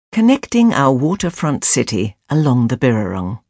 Connecting our waterfront city along the Birrarung.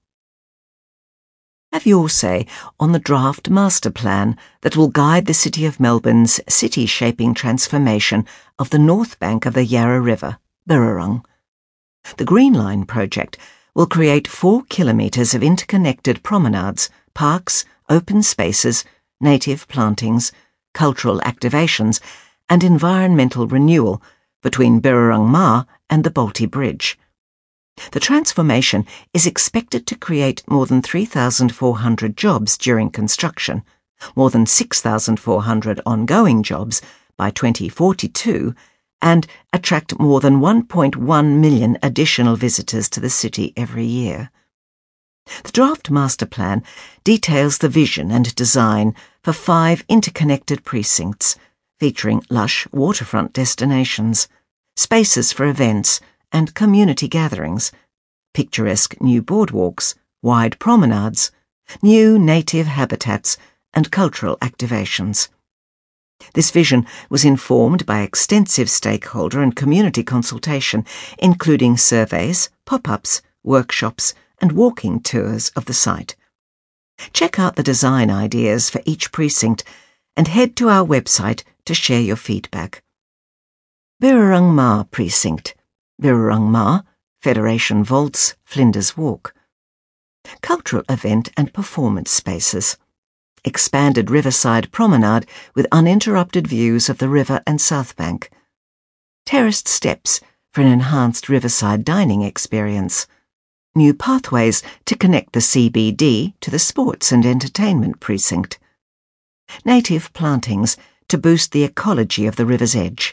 Have your say on the draft master plan that will guide the City of Melbourne's city-shaping transformation of the north bank of the Yarra River, Birrarung. The Green Line project will create 4 kilometres of interconnected promenades, parks, open spaces, native plantings, cultural activations and environmental renewal between Birrarung Ma and the Bolte Bridge. The transformation is expected to create more than 3,400 jobs during construction, more than 6,400 ongoing jobs by 2042, and attract more than 1.1 million additional visitors to the city every year. The draft master plan details the vision and design for 5 interconnected precincts, featuring lush waterfront destinations, spaces for events and community gatherings, picturesque new boardwalks, wide promenades, new native habitats and cultural activations. This vision was informed by extensive stakeholder and community consultation, including surveys, pop-ups, workshops and walking tours of the site. Check out the design ideas for each precinct and head to our website to share your feedback. Birrarung Ma Precinct, Birrarung Ma, Federation Vaults, Flinders Walk. Cultural event and performance spaces. Expanded riverside promenade with uninterrupted views of the river and South Bank. Terraced steps for an enhanced riverside dining experience. New pathways to connect the CBD to the sports and entertainment precinct. Native plantings to boost the ecology of the river's edge.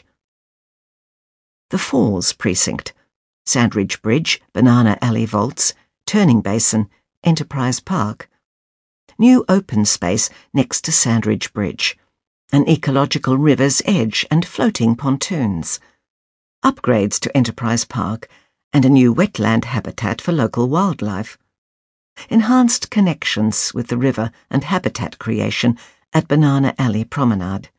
The Falls Precinct, Sandridge Bridge, Banana Alley Vaults, Turning Basin, Enterprise Park. New open space next to Sandridge Bridge, an ecological river's edge and floating pontoons. Upgrades to Enterprise Park and a new wetland habitat for local wildlife. Enhanced connections with the river and habitat creation at Banana Alley Promenade.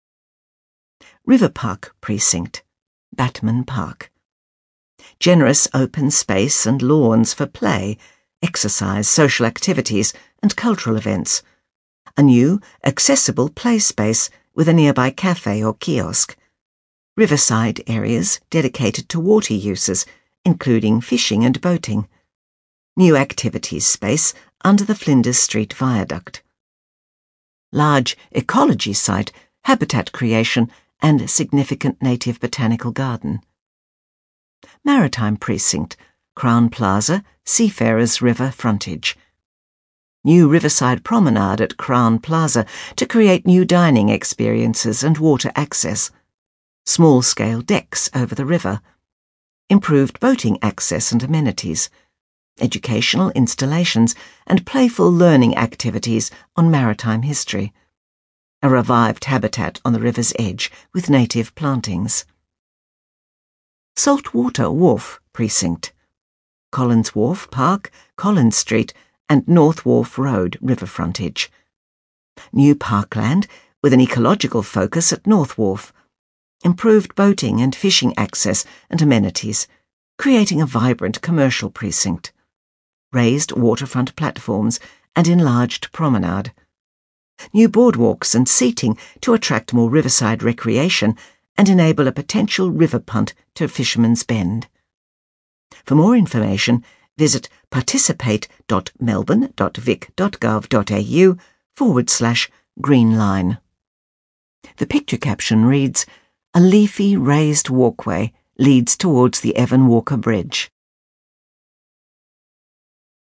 River Park Precinct, Batman Park. Generous open space and lawns for play, exercise, social activities and cultural events. A new, accessible play space with a nearby cafe or kiosk. Riverside areas dedicated to water uses, including fishing and boating. New activities space under the Flinders Street Viaduct. Large ecology site, habitat creation and significant native botanical garden. Maritime Precinct, Crown Plaza, Seafarers River frontage. New riverside promenade at Crown Plaza to create new dining experiences and water access. Small-scale decks over the river. Improved boating access and amenities. Educational installations and playful learning activities on maritime history. A revived habitat on the river's edge with native plantings. Saltwater Wharf Precinct, Collins Wharf Park, Collins Street and North Wharf Road river frontage. New parkland with an ecological focus at North Wharf. Improved boating and fishing access and amenities, creating a vibrant commercial precinct. Raised waterfront platforms and enlarged promenade. New boardwalks and seating to attract more riverside recreation and enable a potential river punt to Fisherman's Bend. For more information, visit participate.melbourne.vic.gov.au/greenline. The picture caption reads, "A leafy raised walkway leads towards the Evan Walker Bridge."